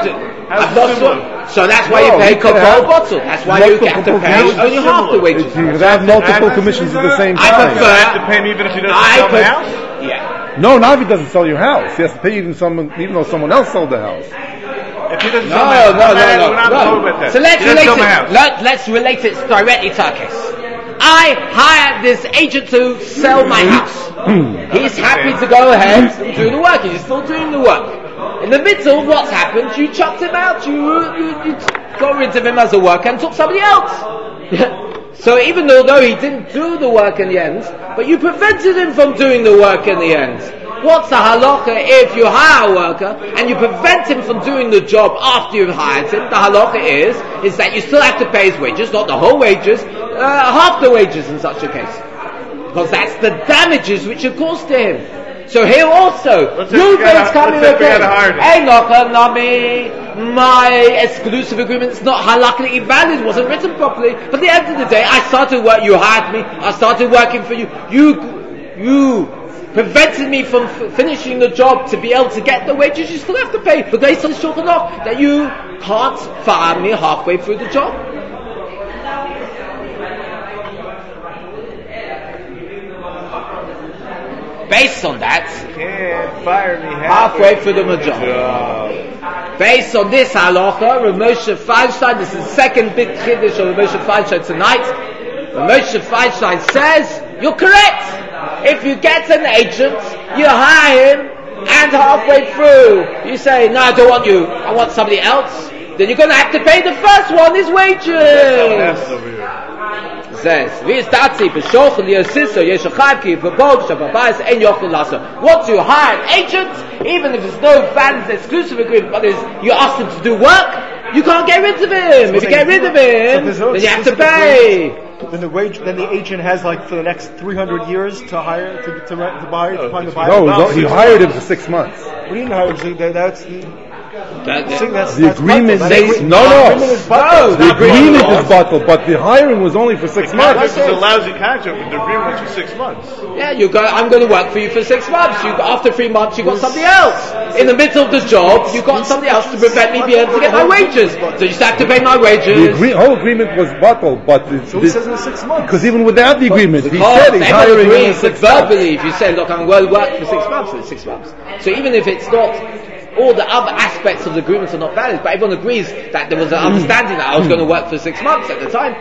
So that's why you pay Coca-Cola bottle. That's why you have to pay only half the wages. You can have multiple commissions at the same time. I prefer. You have to pay me even if he doesn't sell the house? Yeah. No, not if he doesn't sell your house. He has to pay even though someone else sold the house. If he doesn't No. sell my house, we're not talking about that. So let's He doesn't relate sell my house. let's relate it directly to our case. I hired this agent to sell my house. He's happy to go ahead and do the work. He's still doing the work. In the middle, what's happened? You chucked him out. You got rid of him as a worker and took somebody else. So even though he didn't do the work in the end, but you prevented him from doing the work in the end. What's the halacha if you hire a worker and you prevent him from doing the job after you've hired him? The halacha is that you still have to pay his wages, not the whole wages, half the wages in such a case. Because that's the damages which are caused to him. So here also, Reuben's coming with him. Hey, Nami, my exclusive agreement is not halachically valid, it wasn't written properly. But at the end of the day, I started work, you hired me, I started working for you. You prevented me from finishing the job to be able to get the wages, you still have to pay. But based on Shulchan Aruch, that you can't fire me halfway through the job. Based on that, Can't fire me halfway through the job. Based on this halacha, Rav Moshe Feinstein, this is the second big chiddush of Rav Moshe Feinstein tonight. Rav Moshe Feinstein says, you're correct. If you get an agent, you hire him, and halfway through, you say, no, I don't want you, I want somebody else, then you're going to have to pay the first one, his wages. Says, once you hire an agent, even if there's no valid exclusive agreement, but you ask him to do work, you can't get rid of him. If you get rid of him, then you have to pay. Then the agent has like for the next 300 years to hire to buy to find the buyer. No, he hired him for 6 months. What do you know? That's the agreement. The agreement is bottled, but the hiring was only for 6 months. This is a lousy contract, but the agreement was for 6 months. Yeah, I'm going to work for you for 6 months. After 3 months, you got somebody else. In the middle of the job, you got somebody else to prevent me being able to get my wages. So you still have to pay my wages. The whole agreement was bottled, but so he says in 6 months. Because even without the agreement, he said he's hiring him in 6 months. Verbally, if you say, look, I'm going to work for 6 months, it's 6 months. So even if it's not, all the other aspects of the agreement are not valid, but everyone agrees that there was an understanding that I was going to work for 6 months at the time.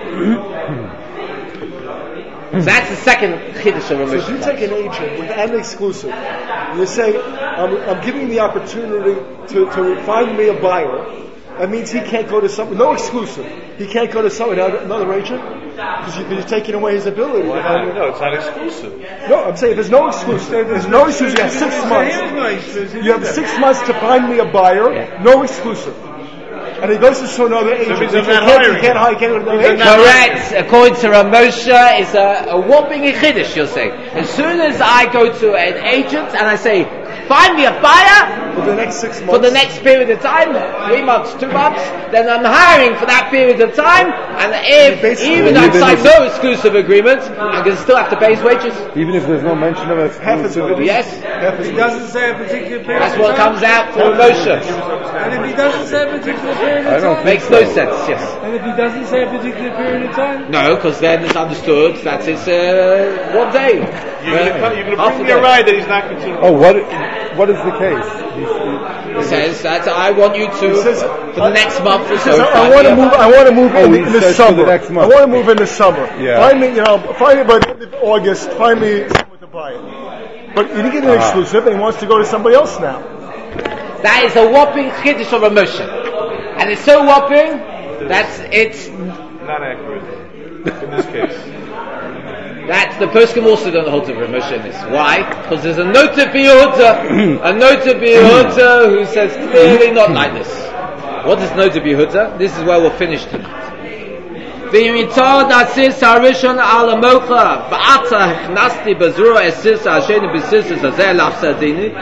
So that's the second chiddush of Rav Moshe. So if you take an agent with an exclusive, and you say, I'm giving the opportunity to find me a buyer, that means he can't go to no exclusive. He can't go to another agent because you're taking away his ability. No, it's not exclusive. No, I'm saying if there's no exclusive. There's no exclusive. You have 6 months. You have 6 months to find me a buyer. No exclusive. And he goes to another agent. So he can't hire. Correct. According to Rav Moshe, it's a whopping chiddush. You'll say, as soon as I go to an agent and I say, find me a buyer For the next 6 months. for the next period of time, 3 months, 2 months, then I'm hiring for that period of time, and if even I've signed no exclusive agreement, I'm going to still have to pay his wages. Even if there's no mention of exclusivity. Yes, He doesn't say a particular period. that's of what time. comes out for Moshe. And if he doesn't say a particular period I of don't time. think Makes no so. sense, yes. And if he doesn't say a particular period of time. No, because then it's understood that it's 1 day. You're going to Half bring a me a day. ride that he's not considering. Oh, what is the case? It says that I want you to, says- for the next month or He so, says, I find want me to a move. buyer. I want to move Oh, in he the says for summer. the next I month. want to move in the summer. Yeah. Find me, by the end of August. Find me someone to buy it. But he didn't get an exclusive, and he wants to go to somebody else now. That is a whopping chiddush of emotion, and it's so whopping that it's Not accurate in this case. that the poskim also don't hold to emotion in this. Why? Because there's a note of Yehuda, who says clearly not like this. What is note of Yehuda? This is where we'll finish tonight. V'yimitod atzis harishon al amocha v'ata hechnasti bazura esis ha'asheni b'sis hazeh lafsadini.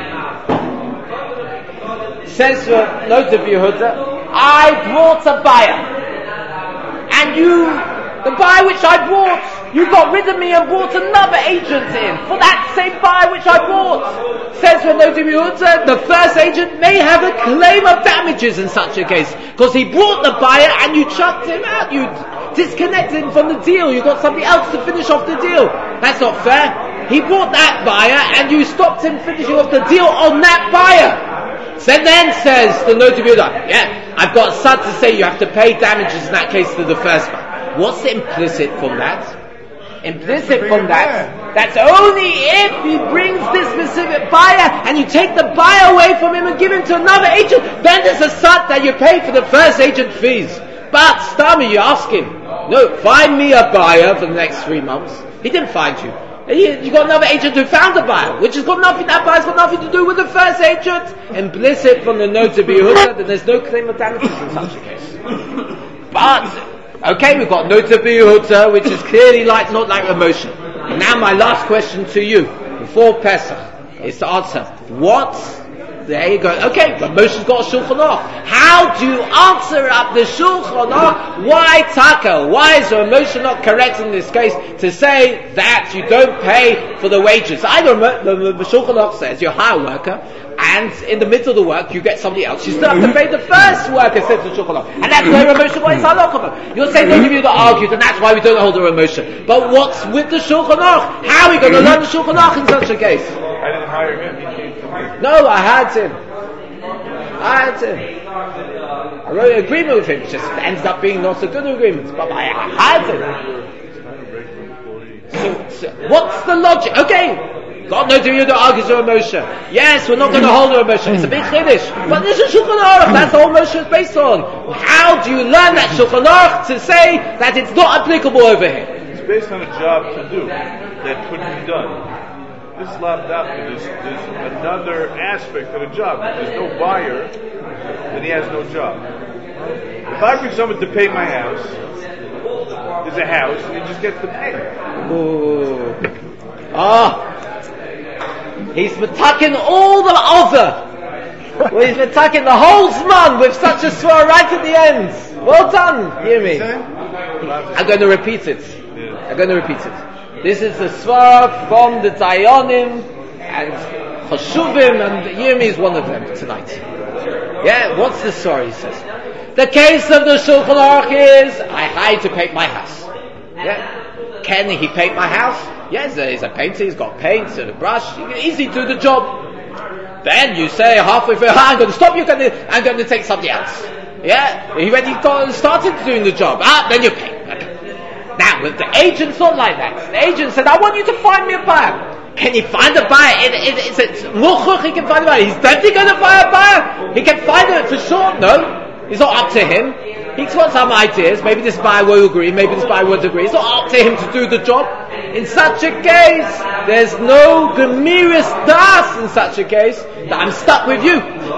Says note of Yehuda, I brought a buyer, and the buyer which I brought, you got rid of me and brought another agent in for that same buyer which I brought. Says note of Yehuda, the first agent may have a claim of damages in such a case, because he brought the buyer and you chucked him out, you disconnected him from the deal, you got somebody else to finish off the deal. That's not fair. He brought that buyer and you stopped him finishing off the deal on that buyer. So then says the note of Yehuda, I've got a son to say you have to pay damages in that case to the first one. What's implicit from that? Implicit from that, that's only if he brings this specific buyer and you take the buyer away from him and give him to another agent, then there's a sat that you pay for the first agent fees. But Stami, you ask him, no, find me a buyer for the next 3 months. He didn't find you. You got another agent who found a buyer, which has got nothing, that buyer's got nothing to do with the first agent. Implicit from the note of Yehuda that there's no claim of damages in such a case. But, okay, we've got note of Yehuda, which is clearly not like emotion. Now my last question to you, before Pesach, is to answer, there you go. Okay, but Moshe's got a Shulchan Aruch. How do you answer up the Shulchan Aruch? Why Taka? Why is Moshe not correct in this case to say that you don't pay for the wages? The Shulchan Aruch says you hire a worker, and in the middle of the work you get somebody else. You still have to pay the first worker, says the Shulchan Aruch. And that's where Moshe got his halakha from. You'll say those of you that argued, and that's why we don't hold the Moshe. But what's with the Shulchan Aruch? How are we going to learn the Shulchan Aruch in such a case? I didn't hire him. He came to me. No, I had him. I wrote an agreement with him. It just ends up being not a good agreement. But I had him. So what's the logic? Okay, God knows you don't argue with Moshe. Yes, we're not going to hold a Moshe. It's a big chiddush. But this is Shulchan Aruch. That's all Moshe is based on. How do you learn that Shulchan Aruch to say that it's not applicable over here? It's based on a job to do that could be done. This is there's another aspect of the job. If there's no buyer, then he has no job. If I bring someone to pay my house, there's a house, and he just gets to pay. He's metaking all the other. Well, he's metaking the whole Zman with such a swar right at the end. Well done, hear me. I'm going to repeat it. This is the Svar from the Dayanim and Chashuvim, and Yirmi is one of them tonight. What's the Svar, he says? The case of the Shulchan Aruch is, I hired to paint my house. Can he paint my house? Yes, he's a painter, he's got paint and a brush, he can easily do the job. Then you say halfway through, I'm going to stop you, I'm going to take somebody else. He already started doing the job. Then you pay. Now, with the agent's not like that. The agent said, I want you to find me a buyer. Can he find a buyer? It's Muchuch, he can find a buyer. He's definitely going to find a buyer. He can find it for sure. No, it's not up to him. He's got some ideas. Maybe this buyer will agree, maybe this buyer won't agree. It's not up to him to do the job. In such a case, there's no Gemiris Das in such a case that I'm stuck with you.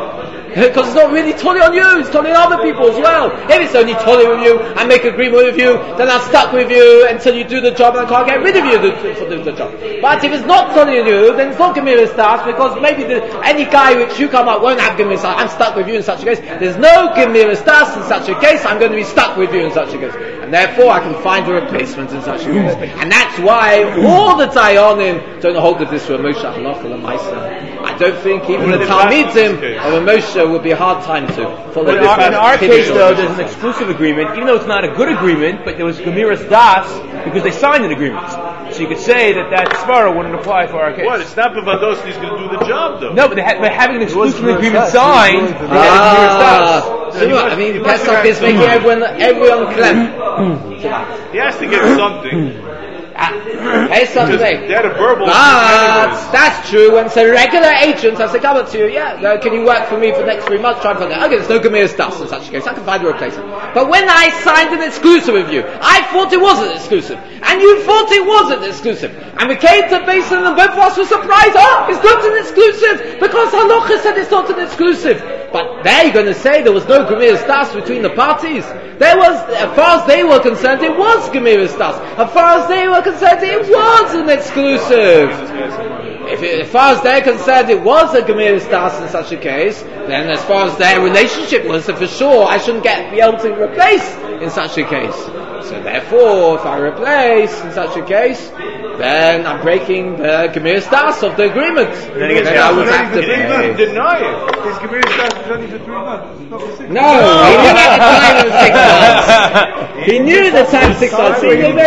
Because it's not really totally on you, it's totally on other people as well. If it's only totally with you, I make agreement with you, then I'm stuck with you until you do the job and I can't get rid of you for doing the job. But if it's not totally on you, then it's not Gemiras Das, because maybe any guy which you come up won't have Gemiras Das. I'm stuck with you in such a case. There's no Gemiras Das in such a case, I'm going to be stuck with you in such a case. And therefore I can find a replacement in such a case. And that's why all the Dayanim don't hold with this Rav Moshe Halacha L'Maisa. I don't think even the Talmidim of Rav Moshe would be a hard time to follow. In our case, though, there's an exclusive agreement, even though it's not a good agreement, but there was Gemiras Das because they signed an agreement. So you could say that svara wouldn't apply for our case. What? It's not Bevados he's going to do the job, though. No, but having an exclusive agreement signed, they had a Gemiras Das. So I mean, Pesach is making everyone clever. He has to get something. Pesach Day. They had a verbal. That's true. When it's a regular agent, I say, come up to you, can you work for me for the next 3 months? Try and find out. Okay, there's no Gemiras Das in such a case. I can find a replacement. But when I signed an exclusive with you, I thought it wasn't exclusive. And you thought it wasn't exclusive. And we came to Basin and both of us were surprised. It's not an exclusive. Because Halacha said it's not an exclusive. But there you're going to say there was no Gemiras Das between the parties. There was, as far as they were concerned, it was Gemiras Das. As far as they were concerned, it was an exclusive. As far as they're concerned, it was a Gemiras Das in such a case, then as far as their relationship was, so for sure I shouldn't be able to replace in such a case. So therefore, if I replace in such a case, then I'm breaking the Gemiras Das of the agreement. Then I would have to deny it. His Gemiras Das was only for 3 months. It's not for 6 months. No, he knew at the time it was 6 months. He knew the time 6 months.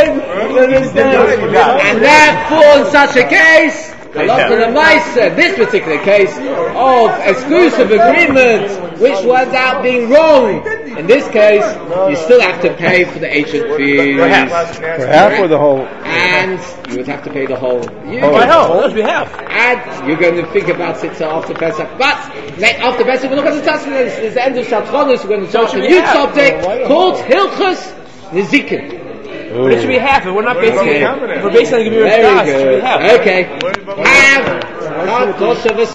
And therefore, in such a case, this particular case of exclusive agreement, which was out being wrong, in this case, you still have to pay for the agent fees. For half or the whole? And you would have to pay the whole. That's we have. And you're going to think about it after Pesach. But after Pesach, we look at the Testament. It's the end of Shalchonis. We're going to start a new subject called Hilchos Nezikin. But it should be half. If we're not basing it, if we're basing on the Gemiras Das, it should be half. Okay. Have